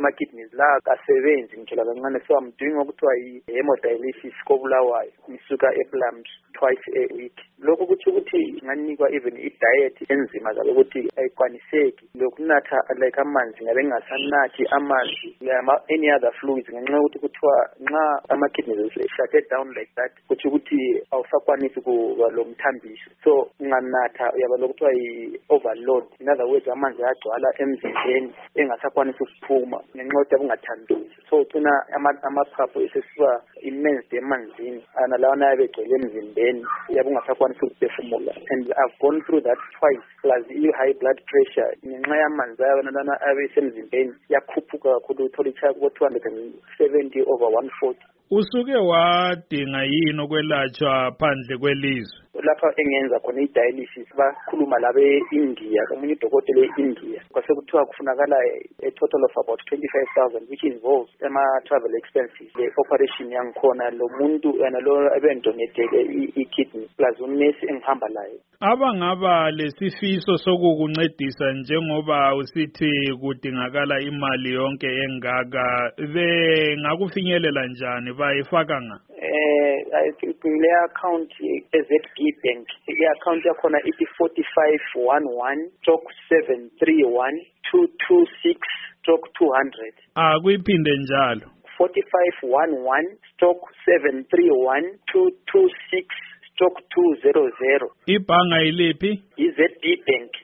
ama-kidneys la kasebenzi ngitshela kancane, so I'm doing okuthiwa i-hemodialysis kobulawayo ngisuka ePlums twice a week. Lokho kuthi ukuthi nganikwa even i-diet enzima kabe ukuthi ayikwaniseki lokunatha like amanzi, ngabe ngasanathi amanzi any other fluids ngenxa yokuthi kuthiwa nxa ama-kidneys shut down like that kuthi ukuthi awusakwanisi kuba lo mthambiso, so nganatha uyaba lokuthiwa i-overload, in other words amanzi ayagcwala emzimbeni engasakwanisi ukuphuma ngenxa yokuthi abungathanduzi, so ugcina amaphaphu esesiba immense emanzini nalawana ayabegcwele emzimbeni yabungasakwanisi ukuphefumula. And I've gone through that twice, plus i-high blood pressure ngenxa yamanzi ayabonalana abesemzimbeni yakhuphuka kakhulu, uthola ichaya ku-270 over 140. Usuke wadinga yini ukwelatshwa phandle kwelizwe? Lapha engenza khona i-dialysis bakhuluma labe India, omunye udokotela e-India, kwase kuthiwa kufunakala a total of about 25,000 which involves ama-travel expenses. The operation yangikhona lo muntu yena lo ebendonetele i-kidney plus unnesi engihamba layo. Abangaba lesifiso sokukuncedisa njengoba usithi kudingakala imali yonke engaka, bengakufinyelela njani, bayifaka nga? I think le account ZB Bank, i-account yakhona ithi 4511-731-226-200. Kuyiphinde njalo 4511-731-226-200. Ibhanga iliphi? I-ZB Bank.